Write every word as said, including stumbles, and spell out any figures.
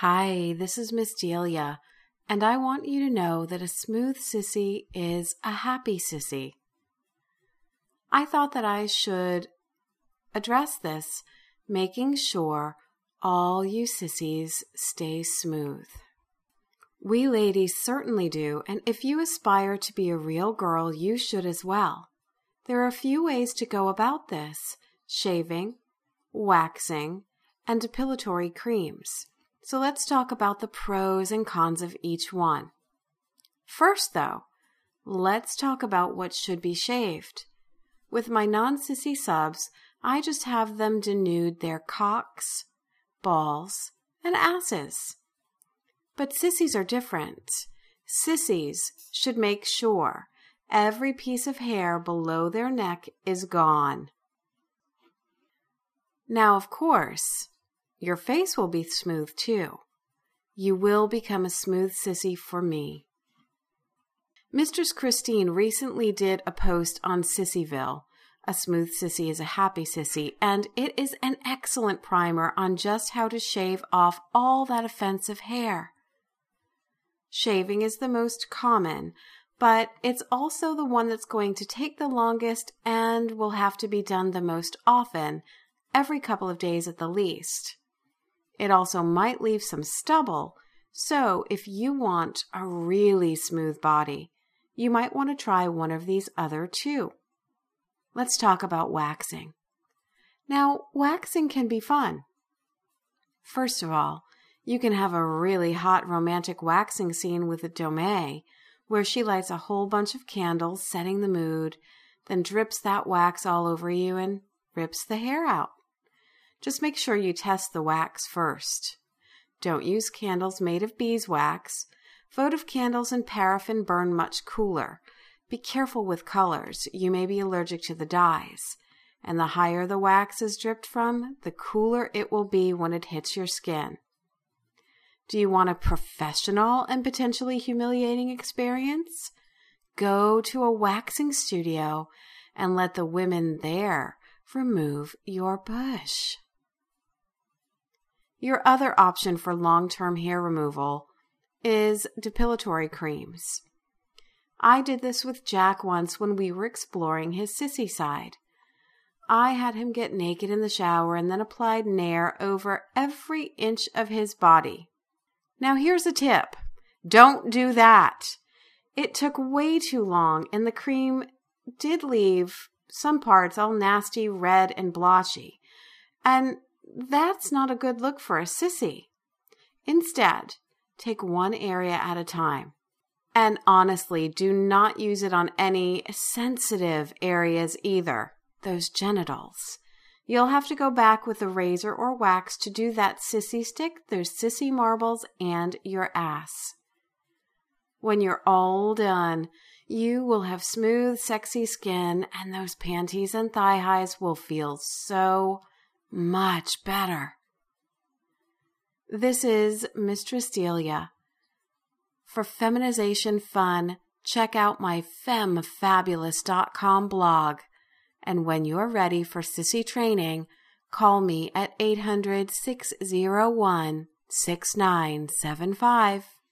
Hi, this is Miss Delia, and I want you to know that a smooth sissy is a happy sissy. I thought that I should address this, making sure all you sissies stay smooth. We ladies certainly do, and if you aspire to be a real girl, you should as well. There are a few ways to go about this: shaving, waxing, and depilatory creams. So let's talk about the pros and cons of each one. First, though, let's talk about what should be shaved. With my non-sissy subs, I just have them denude their cocks, balls, and asses. But sissies are different. Sissies should make sure every piece of hair below their neck is gone. Now, of course, your face will be smooth too. You will become a smooth sissy for me. Mistress Christine recently did a post on Sissyville. A smooth sissy is a happy sissy, and it is an excellent primer on just how to shave off all that offensive hair. Shaving is the most common, but it's also the one that's going to take the longest and will have to be done the most often, every couple of days at the least. It also might leave some stubble, so if you want a really smooth body, you might want to try one of these other two. Let's talk about waxing. Now, waxing can be fun. First of all, you can have a really hot romantic waxing scene with a dome, where she lights a whole bunch of candles, setting the mood, then drips that wax all over you and rips the hair out. Just make sure you test the wax first. Don't use candles made of beeswax. Votive candles and paraffin burn much cooler. Be careful with colors. You may be allergic to the dyes. And the higher the wax is dripped from, the cooler it will be when it hits your skin. Do you want a professional and potentially humiliating experience? Go to a waxing studio and let the women there remove your bush. Your other option for long-term hair removal is depilatory creams. I did this with Jack once when we were exploring his sissy side. I had him get naked in the shower and then applied Nair over every inch of his body. Now here's a tip. Don't do that. It took way too long and the cream did leave some parts all nasty, red, and blotchy. And that's not a good look for a sissy. Instead, take one area at a time. And honestly, do not use it on any sensitive areas either, those genitals. You'll have to go back with a razor or wax to do that sissy stick, those sissy marbles, and your ass. When you're all done, you will have smooth, sexy skin, and those panties and thigh highs will feel so much better. This is Mistress Delia. For feminization fun, check out my femme fabulous dot com blog. And when you're ready for sissy training, call me at eight hundred, six oh one, six nine seven five.